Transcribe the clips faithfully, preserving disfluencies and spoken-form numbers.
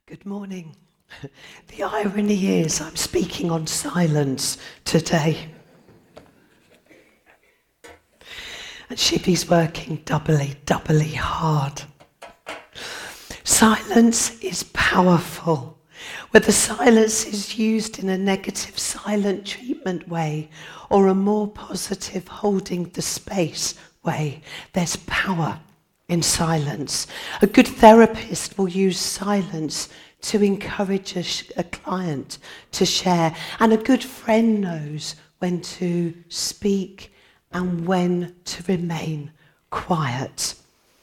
Good morning. The irony is I'm speaking on silence today. And Shivi's working doubly, doubly hard. Silence is powerful. Whether silence is used in a negative silent treatment way or a more positive holding the space way, there's power in silence. A good therapist will use silence to encourage a, sh- a client to share, and a good friend knows when to speak and when to remain quiet.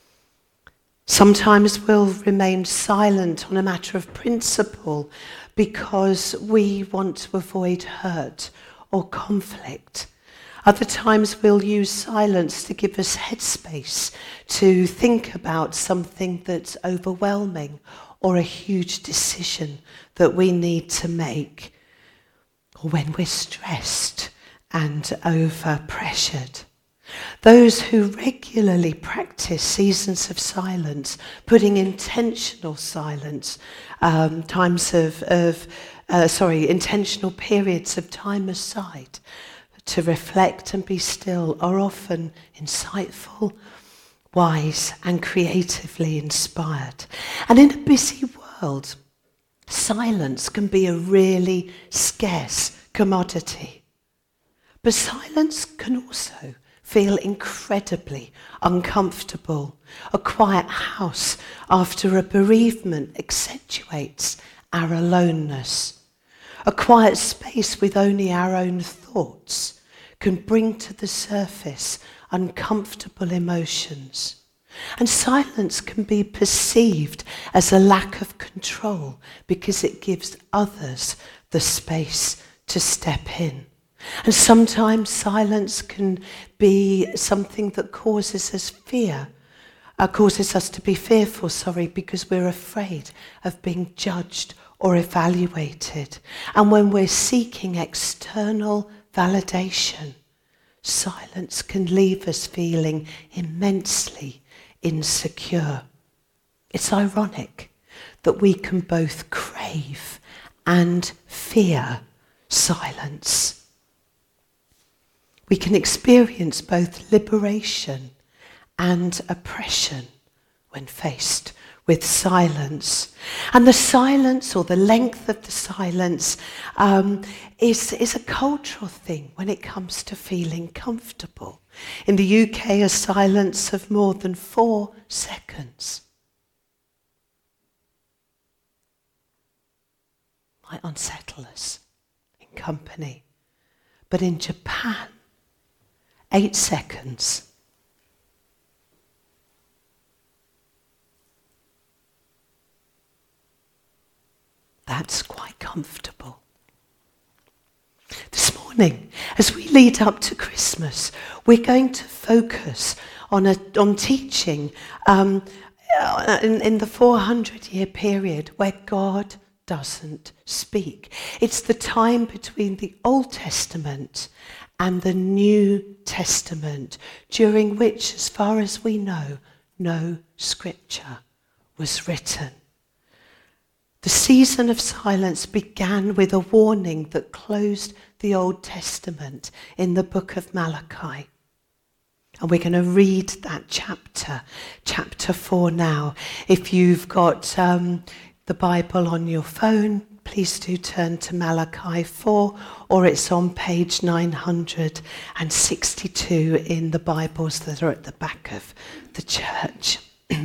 Sometimes we'll remain silent on a matter of principle because we want to avoid hurt or conflict. Other times we'll use silence to give us headspace to think about something that's overwhelming or a huge decision that we need to make, or when we're stressed and over-pressured. Those who regularly practice seasons of silence, putting intentional silence, um, times of, of uh, sorry, intentional periods of time aside, to reflect and be still, are often insightful, wise and creatively inspired. And in a busy world, silence can be a really scarce commodity. But silence can also feel incredibly uncomfortable. A quiet house after a bereavement accentuates our aloneness. A quiet space with only our own thoughts can bring to the surface uncomfortable emotions. And silence can be perceived as a lack of control because it gives others the space to step in. And sometimes silence can be something that causes us fear, uh, causes us to be fearful, sorry, because we're afraid of being judged or evaluated. And when we're seeking external validation, silence can leave us feeling immensely insecure. It's ironic that we can both crave and fear silence. We can experience both liberation and oppression when faced with silence. And the silence, or the length of the silence, um, is, is a cultural thing when it comes to feeling comfortable. In the U K, a silence of more than four seconds might unsettle us in company. But in Japan, eight seconds that's quite comfortable. This morning, as we lead up to Christmas, we're going to focus on a, on teaching um, in, in the four hundred year period where God doesn't speak. It's the time between the Old Testament and the New Testament, during which, as far as we know, no scripture was written. The season of silence began with a warning that closed the Old Testament in the book of Malachi. And we're going to read that chapter, chapter four now. If you've got um, the Bible on your phone, please do turn to Malachi four, or it's on page nine hundred sixty-two in the Bibles that are at the back of the church.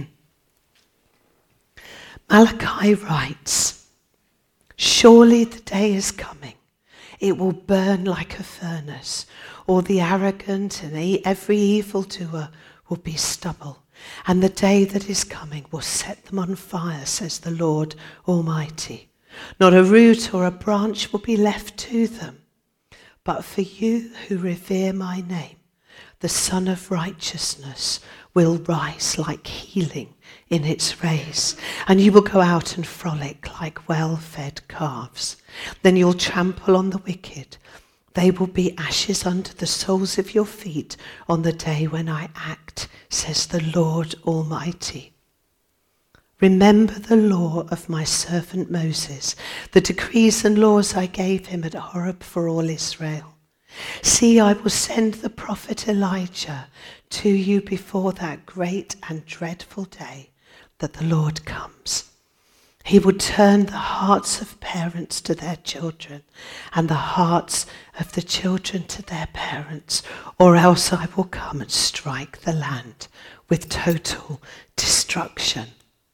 Malachi writes, "Surely the day is coming. It will burn like a furnace. All the arrogant and every evildoer will be stubble. And the day that is coming will set them on fire, says the Lord Almighty. Not a root or a branch will be left to them. But for you who revere my name, the Sun of Righteousness will rise like healing in its rays, and you will go out and frolic like well-fed calves. Then you'll trample on the wicked. They will be ashes under the soles of your feet on the day when I act, says the Lord Almighty. Remember the law of my servant Moses, the decrees and laws I gave him at Horeb for all Israel. See, I will send the prophet Elijah to you before that great and dreadful day that the Lord comes. He will turn the hearts of parents to their children and the hearts of the children to their parents, or else I will come and strike the land with total destruction.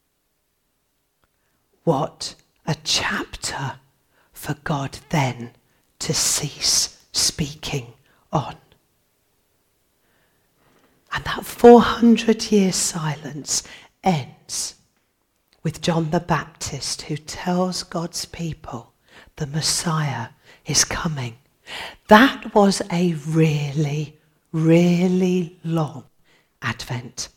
What a chapter for God then to cease speaking on. And that four hundred year silence ends with John the Baptist, who tells God's people the Messiah is coming. That was a really, really long Advent.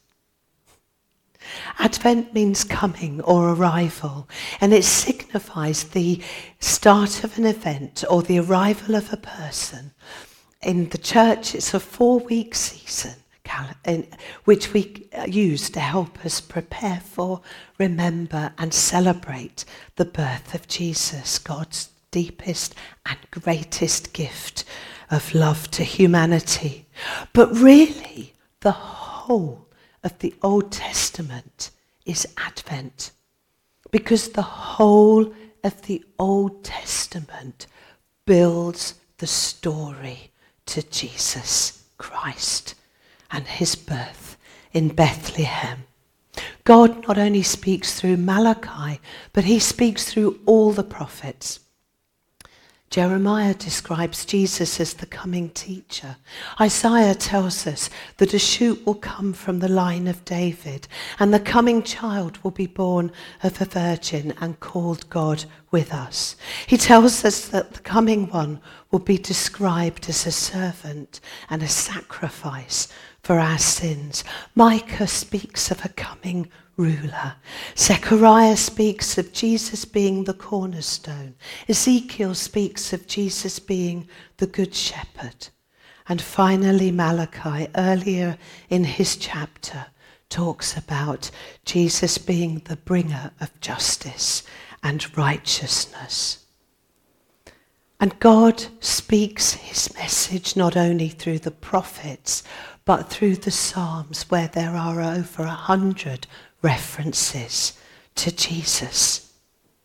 Advent means coming or arrival, and it signifies the start of an event or the arrival of a person. In the church, it's a four-week season which we use to help us prepare for, remember and celebrate the birth of Jesus, God's deepest and greatest gift of love to humanity. But really, the whole of the Old Testament is Advent, because the whole of the Old Testament builds the story to Jesus Christ and his birth in Bethlehem. God not only speaks through Malachi, but he speaks through all the prophets. Jeremiah describes Jesus as the coming teacher. Isaiah tells us that a shoot will come from the line of David, and the coming child will be born of a virgin and called God with us. He tells us that the coming one will be described as a servant and a sacrifice for our sins. Micah speaks of a coming ruler. Zechariah speaks of Jesus being the cornerstone. Ezekiel speaks of Jesus being the good shepherd. And finally, Malachi, earlier in his chapter, talks about Jesus being the bringer of justice and righteousness. And God speaks his message not only through the prophets, but through the Psalms, where there are over a hundred references to Jesus.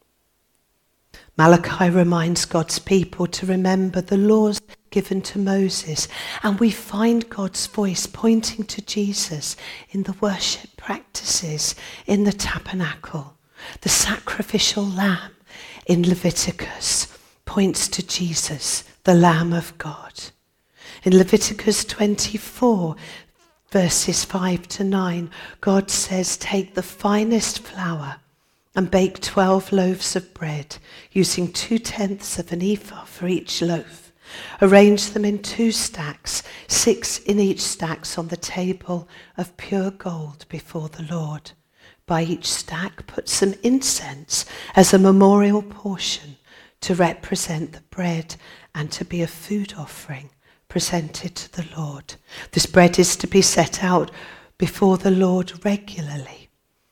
Malachi reminds God's people to remember the laws given to Moses, and we find God's voice pointing to Jesus in the worship practices in the tabernacle. The sacrificial lamb in Leviticus points to Jesus, the Lamb of God. In Leviticus twenty-four, verses five to nine, God says, take the finest flour and bake twelve loaves of bread, using two-tenths of an ephah for each loaf. Arrange them in two stacks, six in each stacks on the table of pure gold before the Lord. By each stack put some incense as a memorial portion to represent the bread and to be a food offering presented to the Lord. This bread is to be set out before the Lord regularly,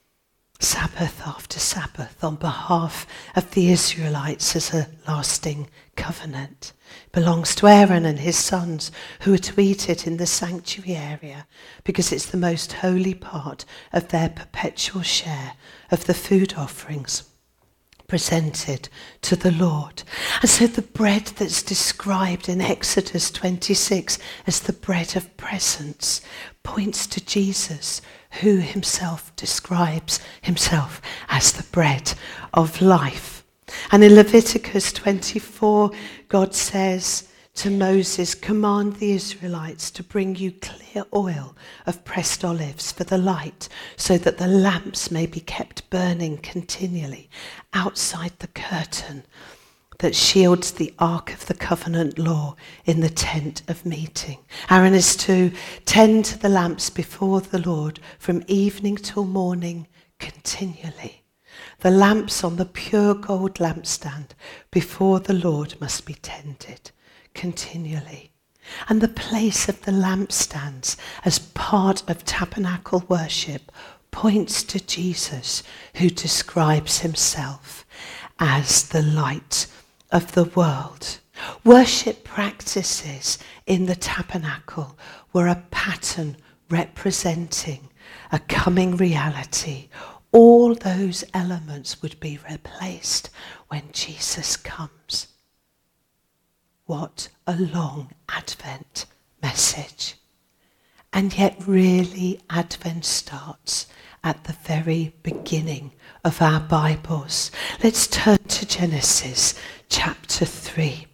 Sabbath after Sabbath, on behalf of the Israelites as a lasting covenant. It belongs to Aaron and his sons, who are to eat it in the sanctuary area, because it's the most holy part of their perpetual share of the food offerings presented to the Lord. And so the bread that's described in Exodus twenty-six as the bread of presence points to Jesus, who himself describes himself as the bread of life. And in Leviticus twenty-four, God says to Moses, command the Israelites to bring you clear oil of pressed olives for the light, so that the lamps may be kept burning continually outside the curtain that shields the ark of the covenant law in the tent of meeting. Aaron is to tend to the lamps before the Lord from evening till morning continually. The lamps on the pure gold lampstand before the Lord must be tended continually. And the place of the lampstands as part of tabernacle worship points to Jesus, who describes himself as the light of the world. Worship practices in the tabernacle were a pattern representing a coming reality. All those elements would be replaced when Jesus comes. What a long Advent message. And yet really Advent starts at the very beginning of our Bibles. Let's turn to Genesis chapter three.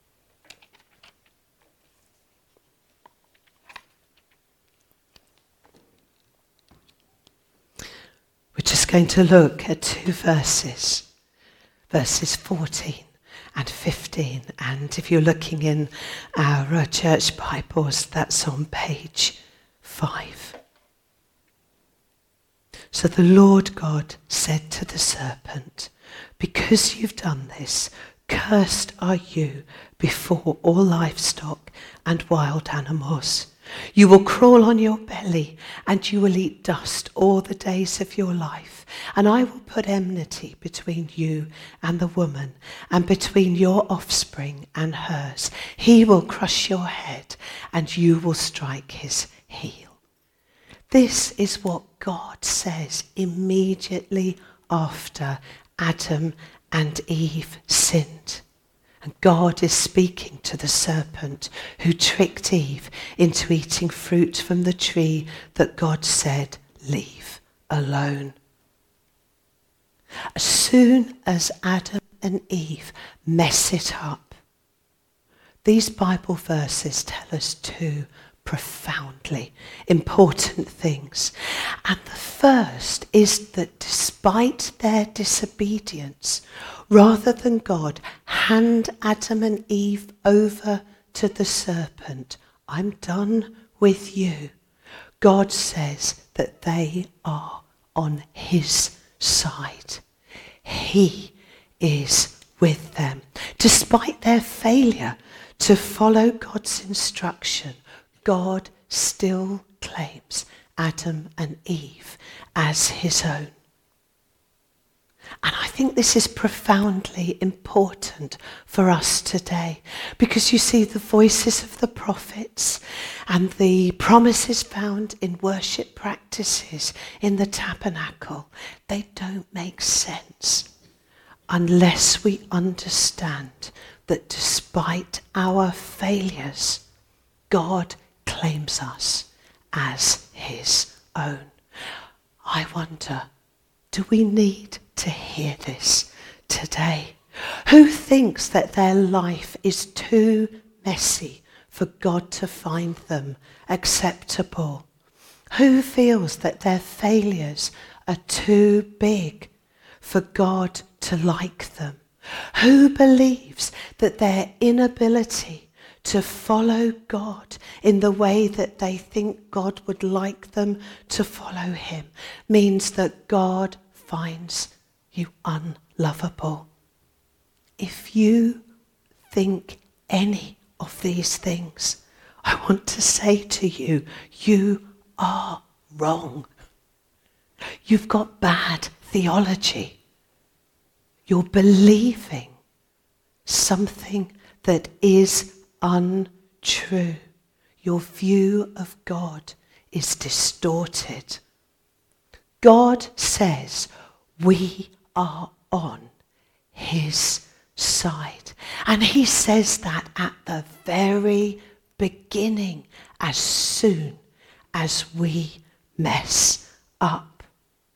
We're just going to look at two verses, verses fourteen and fifteen. And if you're looking in our uh, church Bibles, that's on page five. So the Lord God said to the serpent, "Because you've done this, cursed are you before all livestock and wild animals. You will crawl on your belly, and you will eat dust all the days of your life. And I will put enmity between you and the woman, and between your offspring and hers. He will crush your head, and you will strike his heel." This is what God says immediately after Adam and Eve sinned. And God is speaking to the serpent who tricked Eve into eating fruit from the tree that God said, "Leave alone." As soon as Adam and Eve mess it up, these Bible verses tell us two profoundly important things. And the first is that despite their disobedience, rather than God hand Adam and Eve over to the serpent, "I'm done with you," God says that they are on his side. He is with them. Despite their failure to follow God's instruction, God still claims Adam and Eve as his own. And I think this is profoundly important for us today, because you see the voices of the prophets and the promises found in worship practices in the tabernacle, they don't make sense unless we understand that despite our failures, God claims us as his own. I wonder, do we need to hear this today? Who thinks that their life is too messy for God to find them acceptable? Who feels that their failures are too big for God to like them? Who believes that their inability to follow God in the way that they think God would like them to follow him means that God finds you unlovable? If you think any of these things, I want to say to you, you are wrong. You've got bad theology. You're believing something that is untrue. Your view of God is distorted. God says we are on his side. And he says that at the very beginning, as soon as we mess up.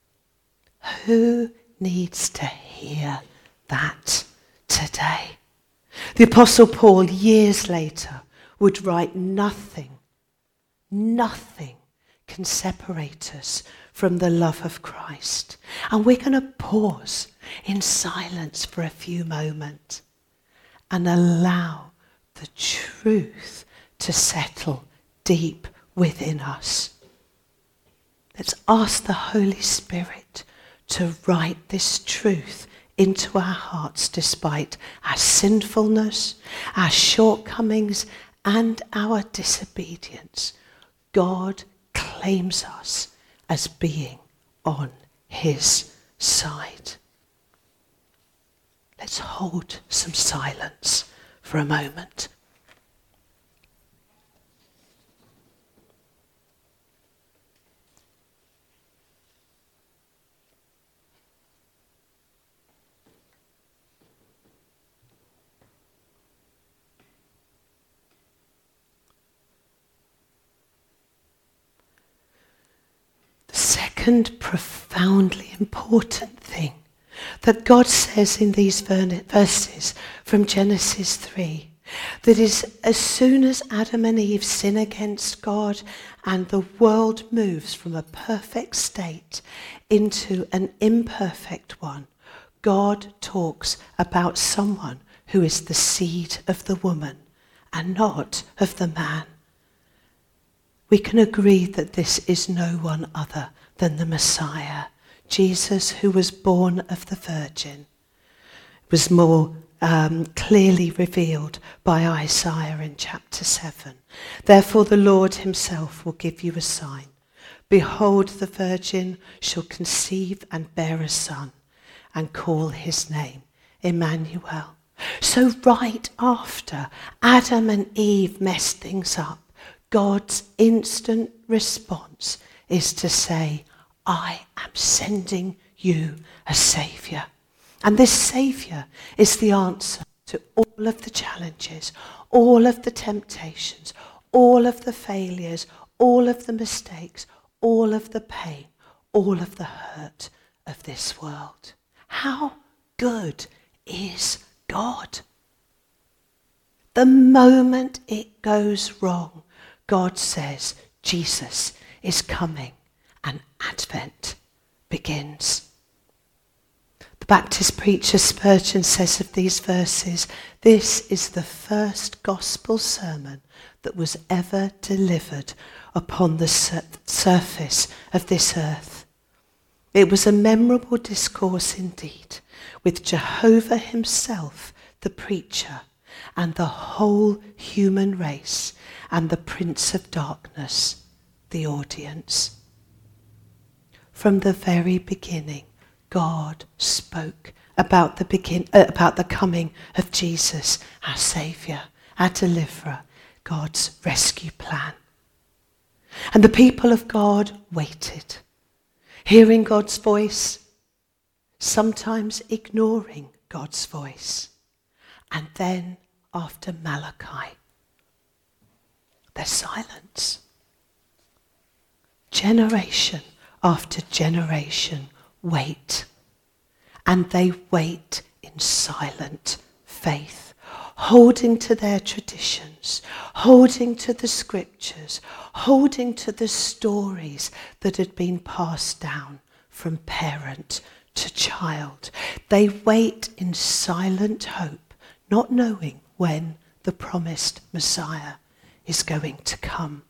Who needs to hear that today? The Apostle Paul, years later, would write, nothing, nothing can separate us from the love of Christ. And we're going to pause in silence for a few moments and allow the truth to settle deep within us. Let's ask the Holy Spirit to write this truth into our hearts despite our sinfulness, our shortcomings, and our disobedience. God claims us as being on his side. Let's hold some silence for a moment. Second profoundly important thing that God says in these verses from Genesis three, that is, as soon as Adam and Eve sin against God and the world moves from a perfect state into an imperfect one, God talks about someone who is the seed of the woman and not of the man. We can agree that this is no one other than the Messiah, Jesus, who was born of the Virgin. It was more um, clearly revealed by Isaiah in chapter seven. Therefore the Lord himself will give you a sign. Behold, the Virgin shall conceive and bear a son, and call his name Emmanuel. So right after Adam and Eve messed things up, God's instant response is to say, I am sending you a saviour. And this saviour is the answer to all of the challenges, all of the temptations, all of the failures, all of the mistakes, all of the pain, all of the hurt of this world. How good is God? The moment it goes wrong, God says Jesus is coming and Advent begins. The Baptist preacher Spurgeon says of these verses, this is the first gospel sermon that was ever delivered upon the sur- surface of this earth. It was a memorable discourse indeed, with Jehovah himself, the preacher, and the whole human race, and the Prince of Darkness, the audience. From the very beginning, God spoke about the begin, uh, about the coming of Jesus, our Saviour, our Deliverer, God's rescue plan. And the people of God waited, hearing God's voice, sometimes ignoring God's voice. And then, after Malachi, there's silence. Generation after generation wait. And they wait in silent faith, holding to their traditions, holding to the scriptures, holding to the stories that had been passed down from parent to child. They wait in silent hope, not knowing when the promised Messiah is going to come.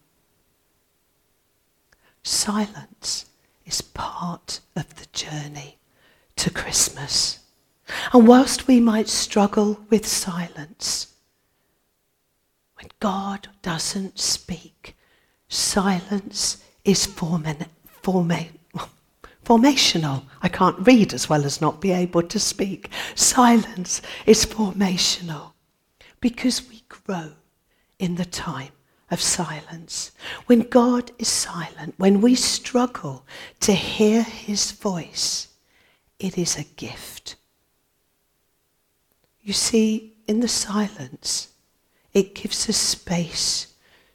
Silence is part of the journey to Christmas. And whilst we might struggle with silence, when God doesn't speak, silence is formin- forma- formational. I can't read as well as not be able to speak. Silence is formational because we grow in the time of silence. When God is silent, when we struggle to hear his voice, it is a gift. You see, in the silence, it gives us space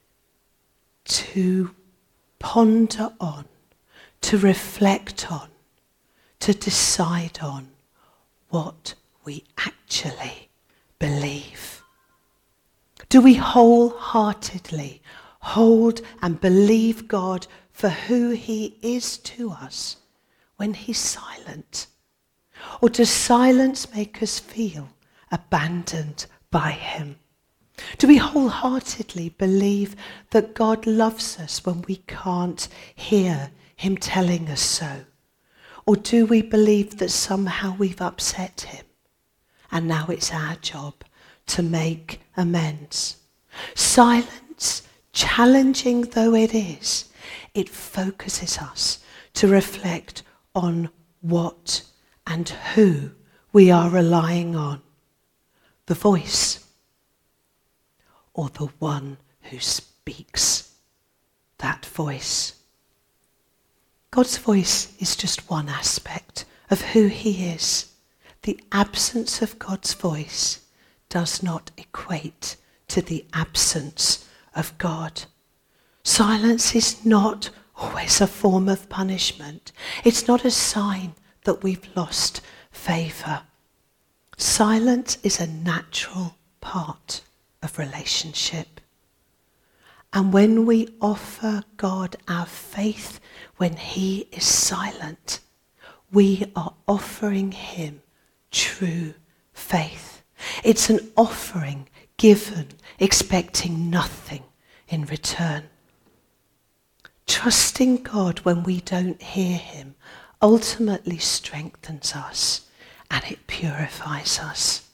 to ponder on, to reflect on, to decide on what we actually believe. Do we wholeheartedly hold and believe God for who he is to us when he's silent? Or does silence make us feel abandoned by him? Do we wholeheartedly believe that God loves us when we can't hear him telling us so? Or do we believe that somehow we've upset him and now it's our job to make amends? Silence, challenging though it is, it focuses us to reflect on what and who we are relying on. The voice or the one who speaks that voice. God's voice is just one aspect of who he is. The absence of God's voice does not equate to the absence of God. Silence is not always a form of punishment. It's not a sign that we've lost favour. Silence is a natural part of relationship. And when we offer God our faith when he is silent, we are offering him true faith. It's an offering given, expecting nothing in return. Trusting God when we don't hear him ultimately strengthens us and it purifies us.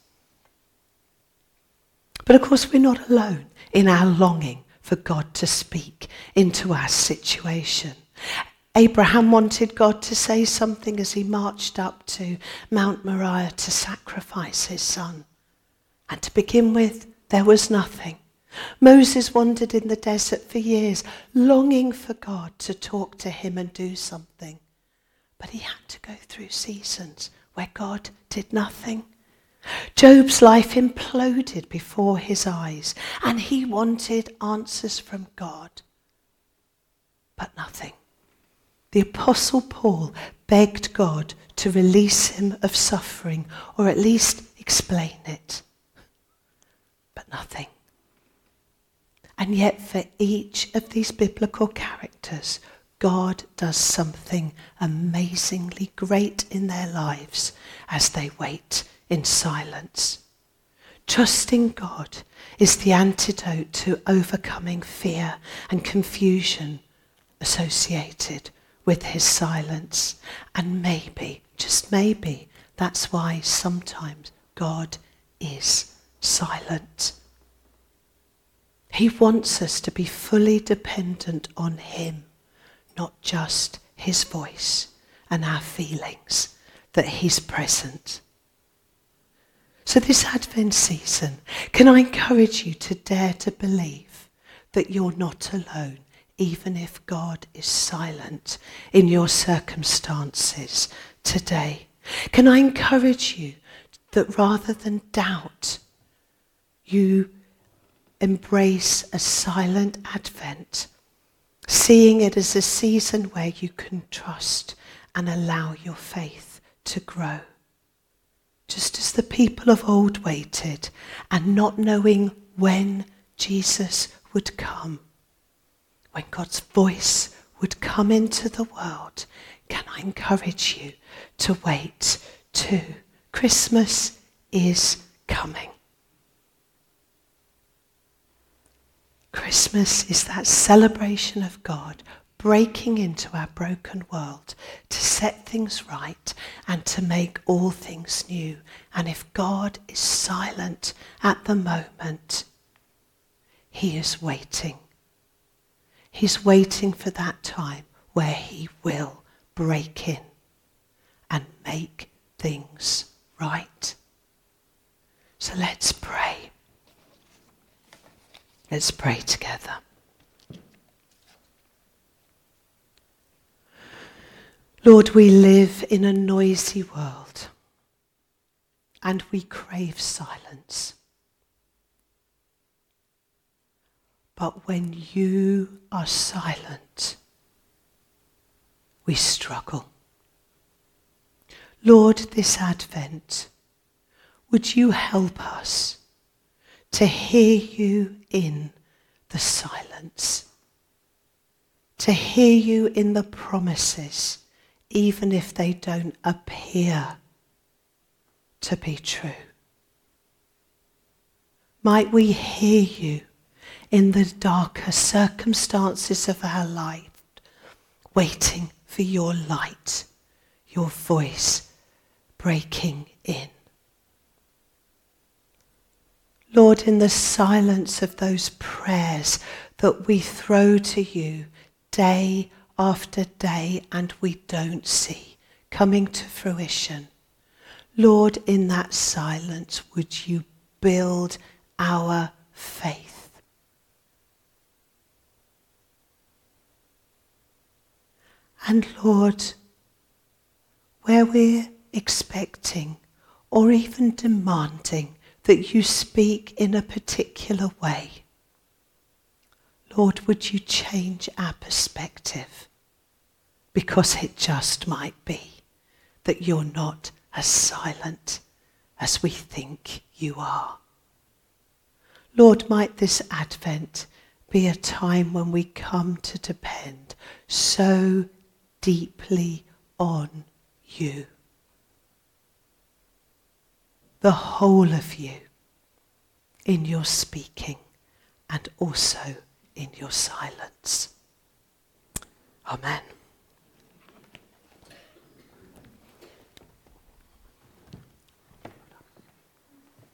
But of course we're not alone in our longing for God to speak into our situation. Abraham wanted God to say something as he marched up to Mount Moriah to sacrifice his son. And to begin with, there was nothing. Moses wandered in the desert for years, longing for God to talk to him and do something. But he had to go through seasons where God did nothing. Job's life imploded before his eyes, and he wanted answers from God, but nothing. The Apostle Paul begged God to release him of suffering, or at least explain it, but nothing. And yet for each of these biblical characters, God does something amazingly great in their lives as they wait in silence. Trusting God is the antidote to overcoming fear and confusion associated with his silence. And maybe, just maybe, that's why sometimes God is silent. He wants us to be fully dependent on him, not just his voice and our feelings that he's present. So this Advent season, can I encourage you to dare to believe that you're not alone, even if God is silent in your circumstances today? Can I encourage you that rather than doubt, you embrace a silent Advent, seeing it as a season where you can trust and allow your faith to grow? Just as the people of old waited and not knowing when Jesus would come, when God's voice would come into the world, can I encourage you to wait too? Christmas is coming. Christmas is that celebration of God breaking into our broken world to set things right and to make all things new. And if God is silent at the moment, he is waiting. He's waiting for that time where he will break in and make things right. So let's pray. Let's pray together. Lord, we live in a noisy world and we crave silence. But when you are silent, we struggle. Lord, this Advent, would you help us to hear you in the silence, to hear you in the promises, even if they don't appear to be true. Might we hear you in the darker circumstances of our life, waiting for your light, your voice breaking in. Lord, in the silence of those prayers that we throw to you day after day and we don't see coming to fruition. Lord, in that silence, would you build our faith? And Lord, where we're expecting or even demanding that you speak in a particular way, Lord, would you change our perspective? Because it just might be that you're not as silent as we think you are. Lord, might this Advent be a time when we come to depend so deeply on you. The whole of you in your speaking and also in your silence. Amen.